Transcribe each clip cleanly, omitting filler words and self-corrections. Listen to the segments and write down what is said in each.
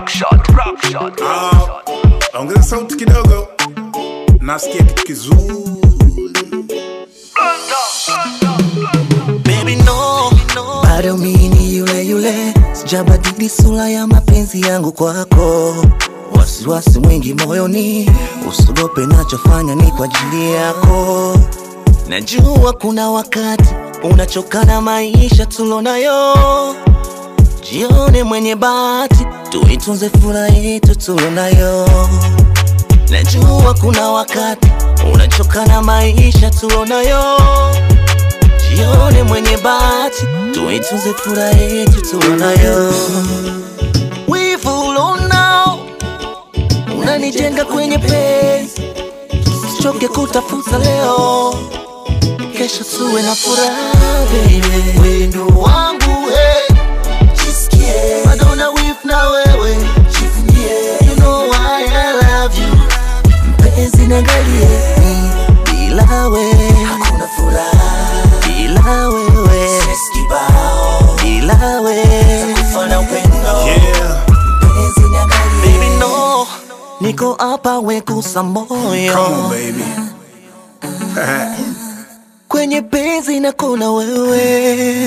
Ongeza sauti kidogo, nasikia kitu kizuri. Baby no, bado mimi yule sijabadili sura ya mapenzi yangu kwako. Wasiwasi mwingi moyoni, usiogope nachofanya ni kwa ajili yako. Najua kuna wakati unachoka na maisha tulonayo. Jione mwenye bahati, tuitunze furaha yetu tulonayo. Najua kuna wakati unachoka na maisha tulonayo. Jione mwenye bahati, tuitunze furaha yetu tulonayo. Wivu ulonao unanijenga kwenye penzi, usichoke kutafuta leo, kesho tuwe na furaha baby. Wendo wangu jisikie, bado na wivu na wewe jivunie. You know why I love you, mpenzi niangalie, bila wewe hakuna furaha, bila wewe seskibao, bila wewe kufana upendo. Mpenzi niangalie, baby no, niko hapa wekusa moyo. Come on baby. Kwenye penzi na kuna wewe.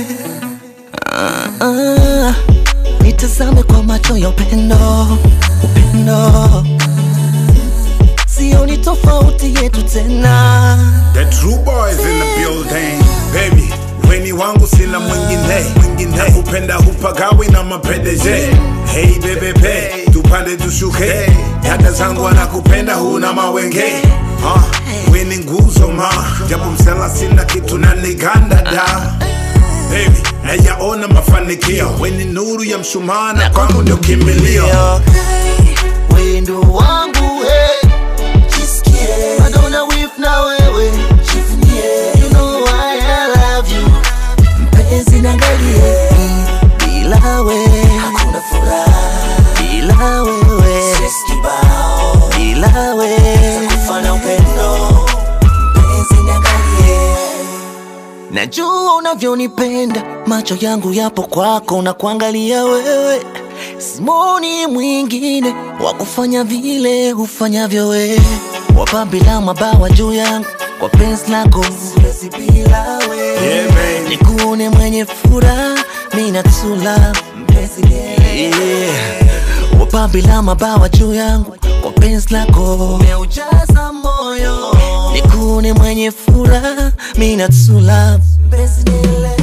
Nitazame kwa macho ya upendo, upendo. Sioni tofauti yetu tena. The true boys in the building, baby. Weni wangu sina mwingine, nakupenda hupagawi na mapendeje. Hey bebe, tupande tushuke, dada zangu anakupenda huna mawenge. Weni nguzo ma, japo msela sina kitu na niganda da. Baby, nayaona mafanikio, weni nuru ya mshumaa na kwangu ndio kimbilio. Wendo wangu jisikie, bado na wivu na wewe jivunie. You know why I love you, mpenzi niangalie, bila wewe hakuna furaha, bila wewe seskibao, bila wewe kufana upendo. Mpenzi niangalie, najua unavyonipenda, macho yangu yapo kwako na kuangalia wewe. Simoni mwingine wakufanya vile ufanyavyo wewe. Wapambila mabawa juu yangu kwa penzi lako, siwezi bila wewe. Nikuone mwenye furaha, mimi natula mpenzi nielewe. Wapambila mabawa juu yangu kwa penzi lako, umeujaza moyo. Nikuone mwenye furaha, mimi natula mpenzi nielewe.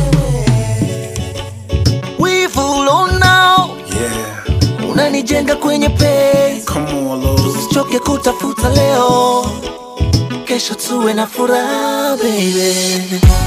Wivu ulonao unanijenga kwenye penzi, usichoke kutafuta leo, kesho tuwe na furaha baby.